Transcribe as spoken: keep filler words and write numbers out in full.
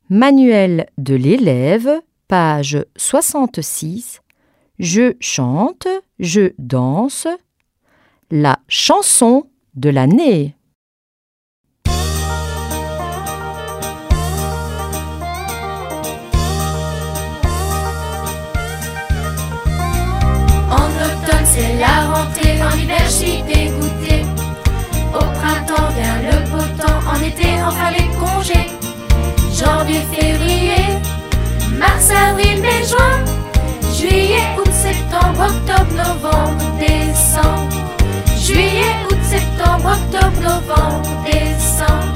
Manuel de l'élève, page soixante-six. Je chante, je danse. La chanson de l'année. En automne c'est la rentrée, en hiver je suis dégoûtée. Au printemps vient le beau temps, en été enfin les congés. Janvier, février, mars, avril, mai, juin, juillet, août, septembre, octobre, novembre, décembre. Juillet, août, septembre, octobre, novembre, décembre.